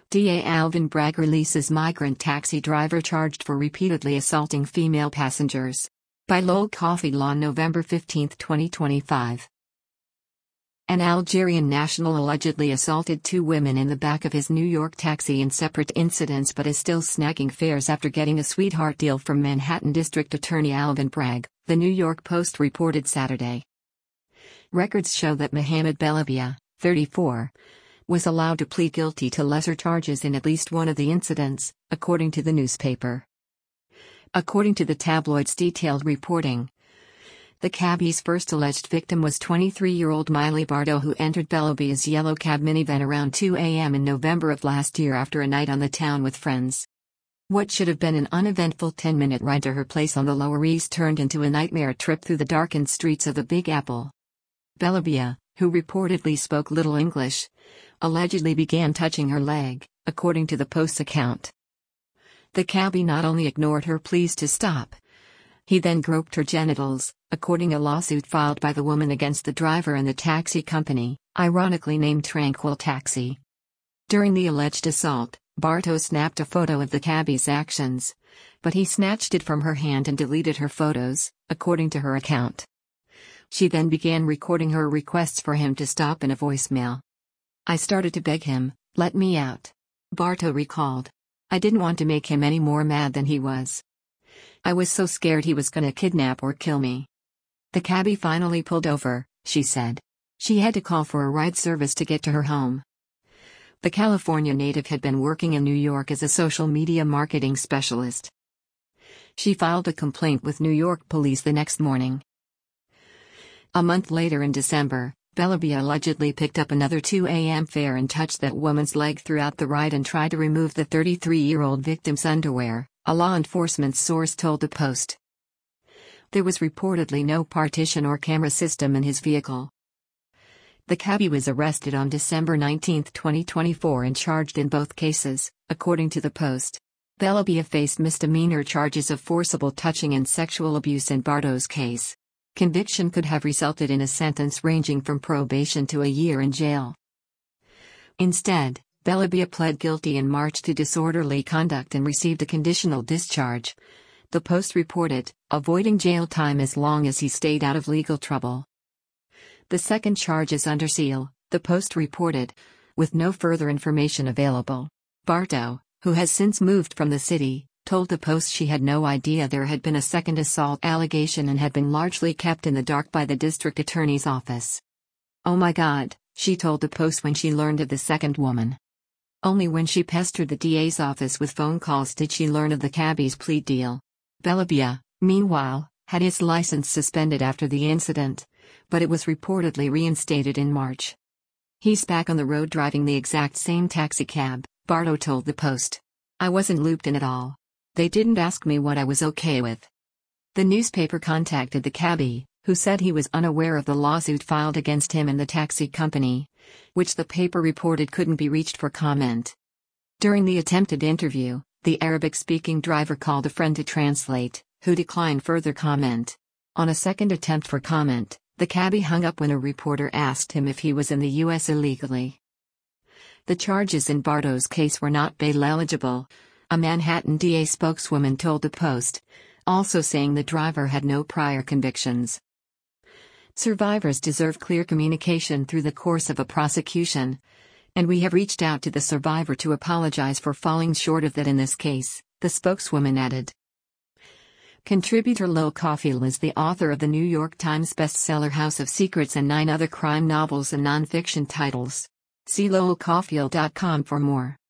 DA Alvin Bragg releases migrant taxi driver charged for repeatedly assaulting female passengers. By Lowell Coffee Law, November 15, 2025. An Algerian national allegedly assaulted two women in the back of his New York taxi in separate incidents but is still snagging fares after getting a sweetheart deal from Manhattan District Attorney Alvin Bragg, the New York Post reported Saturday. Records show that Mohamed Belabia, 34, was allowed to plead guilty to lesser charges in at least one of the incidents, according to the newspaper. According to the tabloid's detailed reporting, the cabbie's first alleged victim was 23-year-old Miley Bardo, who entered Belabia's yellow cab minivan around 2 a.m. in November of last year after a night on the town with friends. What should have been an uneventful 10-minute ride to her place on the Lower East turned into a nightmare trip through the darkened streets of the Big Apple. Belabia, who reportedly spoke little English, allegedly began touching her leg, according to the Post's account. The cabbie not only ignored her pleas to stop, he then groped her genitals, according to a lawsuit filed by the woman against the driver and the taxi company, ironically named Tranquil Taxi. During the alleged assault, Barto snapped a photo of the cabbie's actions, but he snatched it from her hand and deleted her photos, according to her account. She then began recording her requests for him to stop in a voicemail. "I started to beg him, let me out," Barto recalled. "I didn't want to make him any more mad than he was. I was so scared he was gonna kidnap or kill me." The cabbie finally pulled over, she said. She had to call for a ride service to get to her home. The California native had been working in New York as a social media marketing specialist. She filed a complaint with New York police the next morning. A month later in December, Belabia allegedly picked up another 2 a.m. fare and touched that woman's leg throughout the ride and tried to remove the 33-year-old victim's underwear, a law enforcement source told the Post. There was reportedly no partition or camera system in his vehicle. The cabbie was arrested on December 19, 2024 and charged in both cases, according to the Post. Belabia faced misdemeanor charges of forcible touching and sexual abuse in Barto's case. Conviction could have resulted in a sentence ranging from probation to a year in jail. Instead, Belabia pled guilty in March to disorderly conduct and received a conditional discharge. The Post reported, avoiding jail time as long as he stayed out of legal trouble. The second charge is under seal, the Post reported, with no further information available. Barto, who has since moved from the city, told the Post she had no idea there had been a second assault allegation and had been largely kept in the dark by the district attorney's office. "Oh my God," she told the Post when she learned of the second woman. Only when she pestered the DA's office with phone calls did she learn of the cabbie's plea deal. Belabia, meanwhile, had his license suspended after the incident, but it was reportedly reinstated in March. "He's back on the road driving the exact same taxi cab," Barto told the Post. "I wasn't looped in at all. They didn't ask me what I was okay with." The newspaper contacted the cabbie, who said he was unaware of the lawsuit filed against him and the taxi company, which the paper reported couldn't be reached for comment. During the attempted interview, the Arabic-speaking driver called a friend to translate, who declined further comment. On a second attempt for comment, the cabbie hung up when a reporter asked him if he was in the U.S. illegally. The charges in Barto's case were not bail eligible, a Manhattan DA spokeswoman told the Post, also saying the driver had no prior convictions. Survivors deserve clear communication through the course of a prosecution, and we have reached out to the survivor to apologize for falling short of that in this case, the spokeswoman added. Contributor Lowell Cauffiel is the author of the New York Times bestseller House of Secrets and 9 other crime novels and nonfiction titles. See lowellcauffiel.com for more.